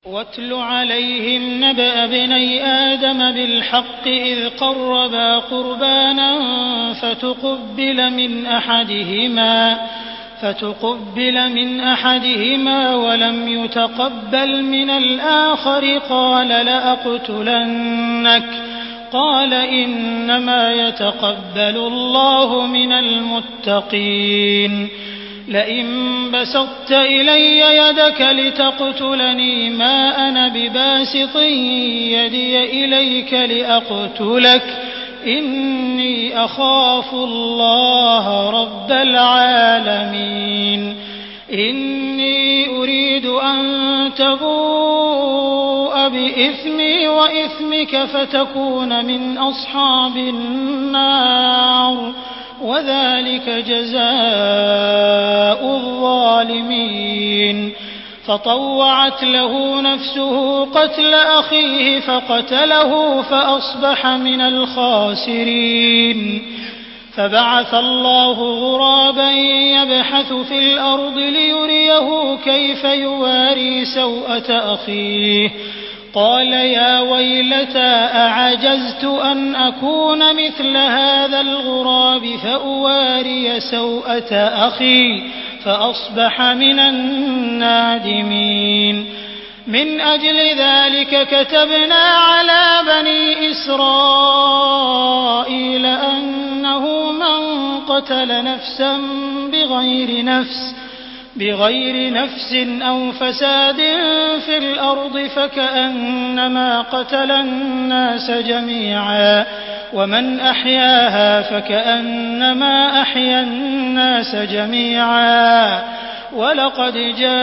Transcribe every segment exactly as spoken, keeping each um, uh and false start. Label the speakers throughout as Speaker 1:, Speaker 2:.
Speaker 1: واتل عليهم نبأ ابني آدم بالحق إذ قربا قربانا فتقبل من أحدهما فتقبل من أحدهما ولم يتقبل من الآخر قال لأقتلنك قال إنما يتقبل الله من المتقين لئن بسطت إلي يدك لتقتلني ما أنا بباسط يدي إليك لأقتلك إني أخاف الله رب العالمين إني أريد أن تبوء بإثمي وإثمك فتكون من أصحاب النار وذلك جزاء الظالمين فطوعت له نفسه قتل أخيه فقتله فأصبح من الخاسرين فبعث الله غرابا يبحث في الأرض ليريه كيف يواري سوءة أخيه قال يا ويلتى أعجزت أن أكون مثل هذا الغراب فأواري سوءة أخي فأصبح من النادمين من أجل ذلك كتبنا على بني إسرائيل أنه من قتل نفسا بغير نفس بغير نفس أو فساد في الأرض فكأنما قتل الناس جميعا ومن أحياها فكأنما أحيا الناس جميعا ولقد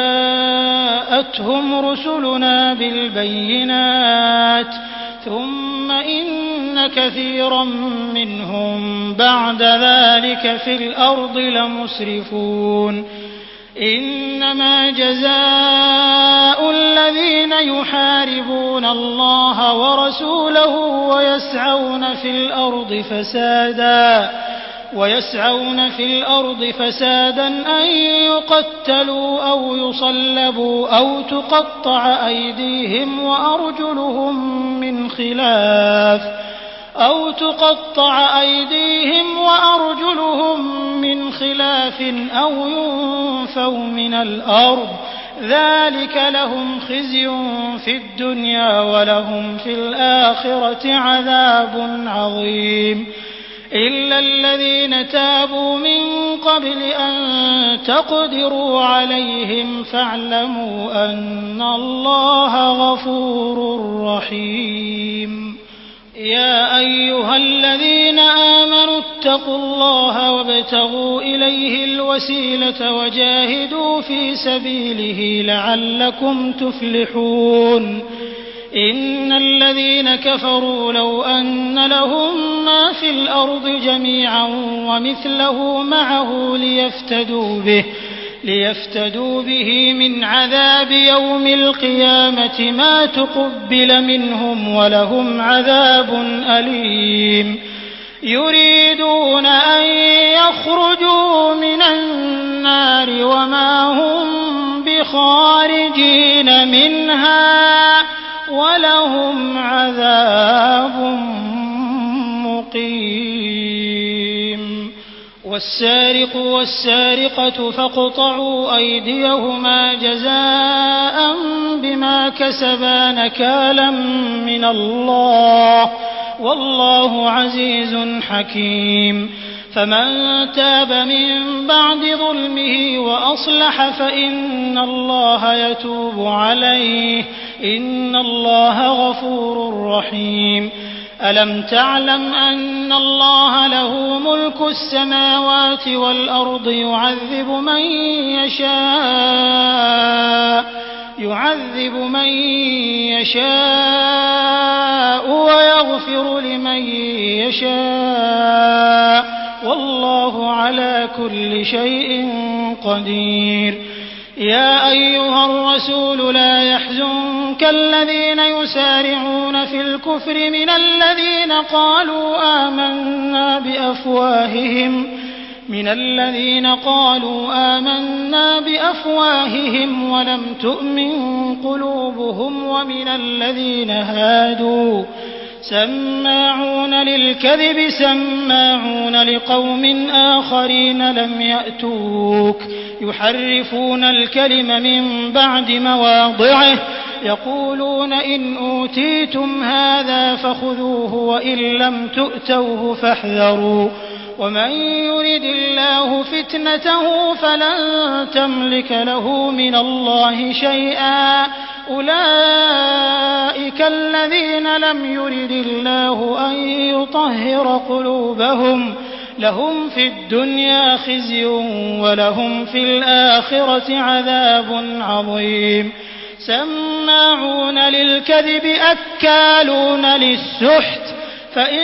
Speaker 1: جاءتهم رسلنا بالبينات ثم إن كثيرا منهم بعد ذلك في الأرض لمسرفون إنما جزاء الذين يحاربون الله ورسوله ويسعون في الأرض فسادا ويسعون في الأرض فسادا أن يقتلوا أو يصلبوا أو تقطع أيديهم وأرجلهم من خلاف أو تقطع أيديهم وأرجلهم من خلاف أو ينفوا من الأرض ذلك لهم خزي في الدنيا ولهم في الآخرة عذاب عظيم إلا الذين تابوا من قبل أن تقدروا عليهم فاعلموا أن الله غفور رحيم يا أيها الذين آمنوا اتقوا الله وابتغوا إليه الوسيلة وجاهدوا في سبيله لعلكم تفلحون إن الذين كفروا لو أن لهم ما في الأرض جميعا ومثله معه ليفتدوا به ليفتدوا به من عذاب يوم القيامة ما تقبل منهم ولهم عذاب أليم يريدون أن يخرجوا من النار وما هم بخارجين منها ولهم عذاب مقيم والسارق والسارقة فاقطعوا أيديهما جزاء بما كسبا نكالا من الله والله عزيز حكيم فمن تاب من بعد ظلمه وأصلح فإن الله يتوب عليه إن الله غفور رحيم ألم تعلم أن الله له ملك السماوات والأرض يعذب من يشاء يعذب من يشاء ويغفر لمن يشاء والله على كل شيء قدير يا أيها الرسول لا يحزنك الذين يسارعون في الكفر من الذين قالوا آمنا بأفواههم من الذين قالوا آمنا بأفواههم ولم تؤمن قلوبهم ومن الذين هادوا سماعون للكذب سماعون لقوم آخرين لم يأتوك يحرفون الكلم من بعد مواضعه يقولون إن أوتيتم هذا فخذوه وإن لم تؤتوه فاحذروا ومن يرد الله فتنته فلن تملك له من الله شيئا أولئك الذين لم يرد الله أن يطهر قلوبهم لهم في الدنيا خزي ولهم في الآخرة عذاب عظيم سماعون للكذب أكالون للسحت فإن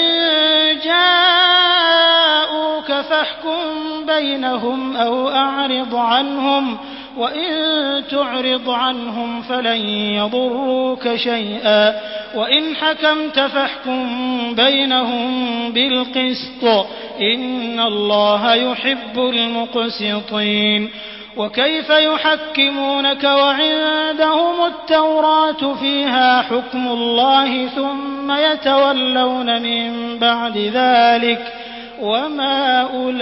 Speaker 1: جاءوك فاحكم بينهم أو أعرض عنهم وإن تعرض عنهم فلن يضروك شيئا وإن حكمت فاحكم بينهم بالقسط إن الله يحب المقسطين وكيف يحكمونك وعندهم التوراة فيها حكم الله ثم يتولون من بعد ذلك وما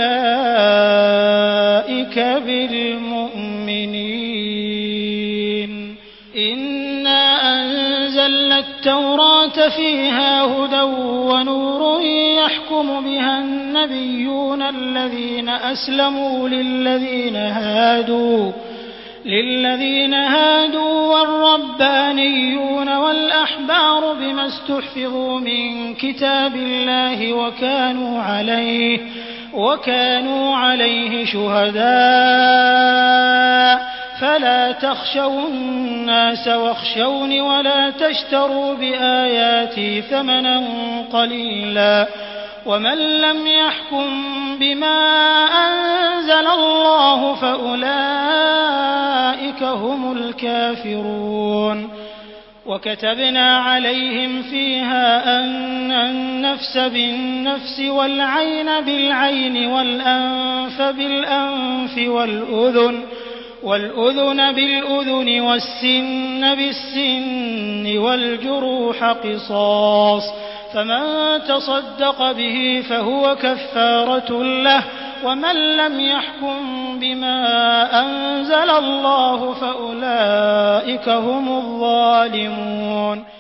Speaker 1: أولئك بالمؤمنين إنا أنزلنا التوراة فيها هدى ونور يحكم بها النبيون الذين أسلموا للذين هادوا للذين هادوا والربانيون والأحبار بما استحفظوا من كتاب الله وكانوا عليه وكانوا عليه شهداء فلا تخشوا الناس واخشوني ولا تشتروا بآياتي ثمنا قليلا ومن لم يحكم بما أنزل الله فأولئك هم الكافرون وكتبنا عليهم فيها أن النفس بالنفس والعين بالعين والأنف بالأنف والأذن والأذن بالأذن والسن بالسن والجروح قصاص فمن تصدق به فهو كفارة له ومن لم يحكم بما أنزل الله فأولئك هم الظالمون